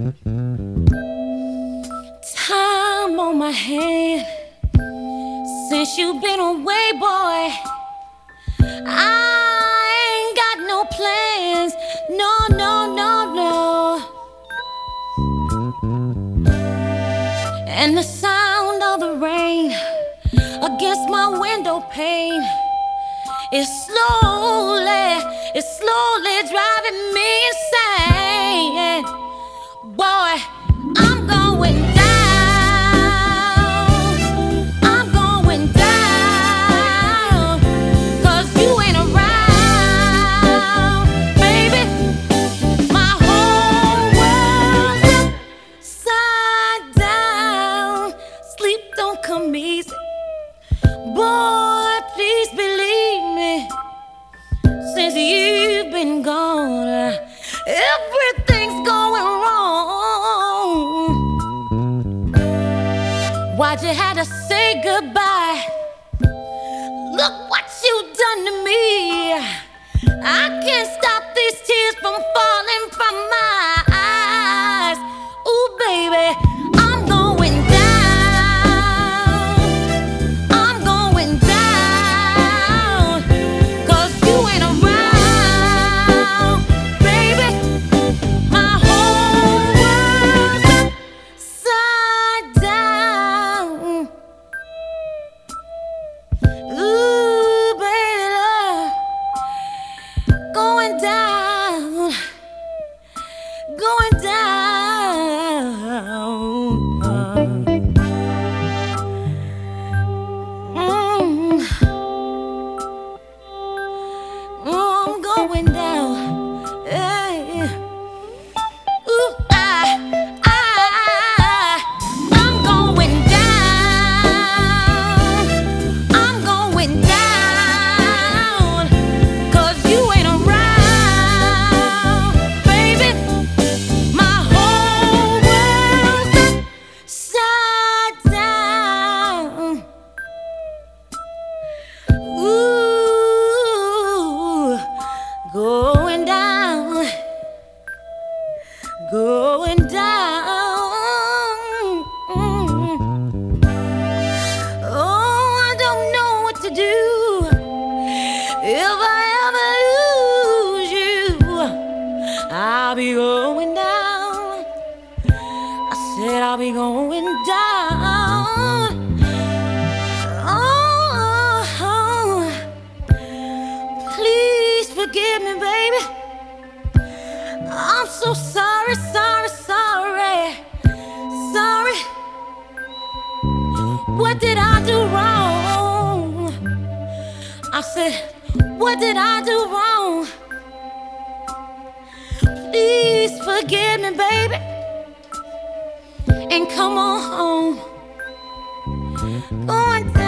Time on my hand since you've been away, boy. I ain't got no plans, no, no, no, no. And the sound of the rain against my window pane is slowly driving me insane. Boy, I'm going down, I'm going down, 'cause you ain't around, baby. My whole world's upside down. Sleep don't come easy, boy, please believe me. Since you've been gone, everything's going wrong. Why'd you have to say goodbye? Look what you done to me. I can't stop these tears from falling from my eyes. Ooh, baby, I'm going down, I'm going down, 'cause you ain't around, baby. My whole world's upside down. Ooh, baby, love, going down, going down. I'm going down. Hey. Ooh, I'm going down. I'm going down, 'cause you ain't around, baby. My whole world's upside down. Ooh, going down, going down. Oh, I don't know what to do if I ever lose you. I'll be going down. I said I'll be going down. Oh, please forgive me, baby. I'm so sorry, sorry, sorry, sorry. What did I do wrong? I said, what did I do wrong? Please forgive me, baby, and come on home. Going down.